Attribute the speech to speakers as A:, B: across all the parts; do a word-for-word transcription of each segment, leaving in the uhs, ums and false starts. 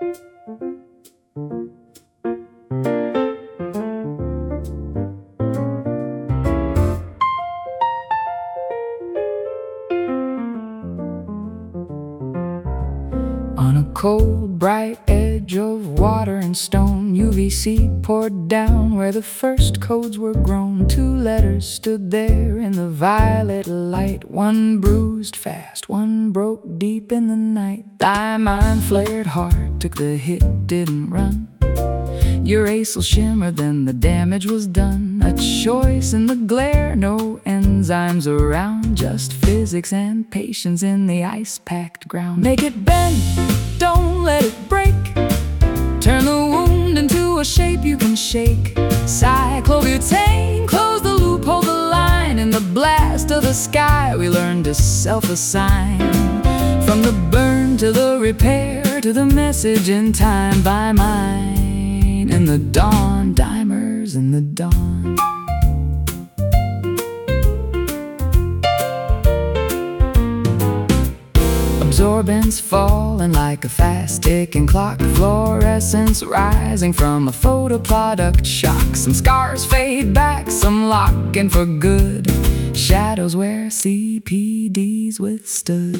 A: On a cold, bright edge of water and stone, U V C poured down where the first codes were grown. Two letters stood there in the violet light. One bruised fast, one broke deep in the night. Thy mind flared hard, took the hit, didn't run. Uracil shimmered, then the damage was done. A choice in the glare, no enzymes around, just physics and patience in the ice-packed ground. Make it bend, don't let it break. Turn the wound into a shape you can shake. Cyclobutane, close the loop, hold the line. In the blast of the sky, we learn to self-assign. From the burn to the repair, to the message in time by mine. In the dawn, dimers in the dawn. Absorbance falling like a fast ticking clock. Fluorescence rising from a photoproduct shock. Some scars fade back, some lock in for good. Shadows where C P Ds withstood.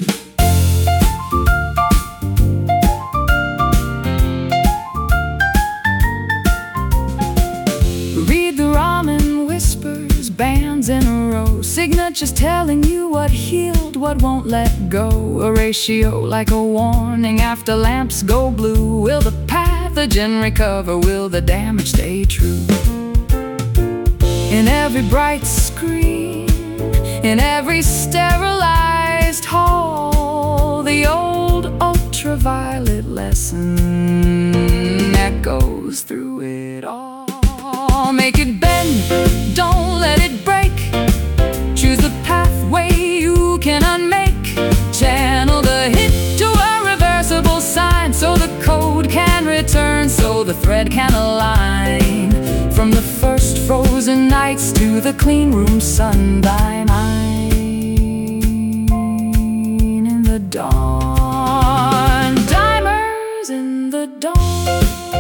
A: Read the ramen whispers, bands in a row. Signatures telling you what healed, what won't let go. A ratio like a warning after lamps go blue. Will the pathogen recover? Will the damage stay true? In every bright screen, in every sterilized hall, the old ultraviolet lesson echoes through it all. Make it bend, don't let it break. Choose the pathway you can unmake. Channel the hit to a reversible sign, so the code can return, so the thread can align. From the first frozen nights to the clean room sun by mine. In the dawn, dimers in the dawn.